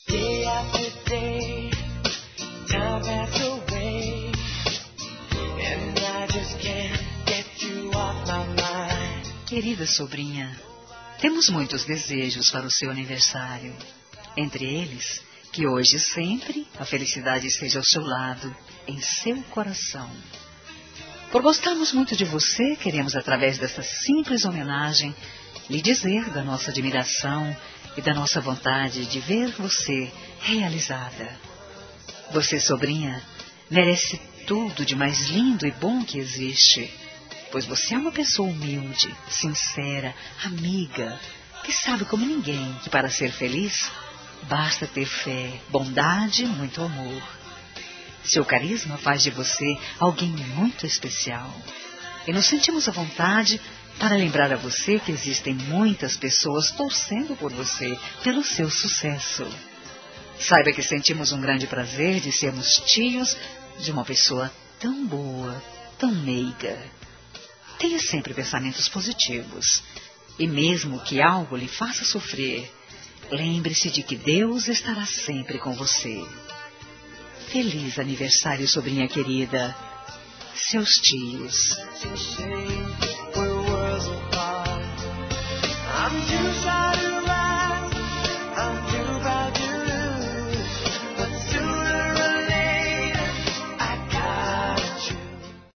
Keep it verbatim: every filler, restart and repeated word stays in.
Day after day, time passed away, and I just can't get you off my mind. Querida sobrinha, temos muitos desejos para o seu aniversário. Entre eles, que hoje e sempre a felicidade esteja ao seu lado, em seu coração. Por gostarmos muito de você, queremos, através dessa simples homenagem, lhe dizer da nossa admiração e da nossa vontade de ver você realizada. Você, sobrinha, merece tudo de mais lindo e bom que existe, pois você é uma pessoa humilde, sincera, amiga, que sabe como ninguém que para ser feliz basta ter fé, bondade e muito amor. Seu carisma faz de você alguém muito especial. E nos sentimos à vontade para lembrar a você que existem muitas pessoas torcendo por você, pelo seu sucesso. Saiba que sentimos um grande prazer de sermos tios de uma pessoa tão boa, tão meiga. Tenha sempre pensamentos positivos. E mesmo que algo lhe faça sofrer, lembre-se de que Deus estará sempre com você. Feliz aniversário, sobrinha querida. Seus tios. I'm too sorry.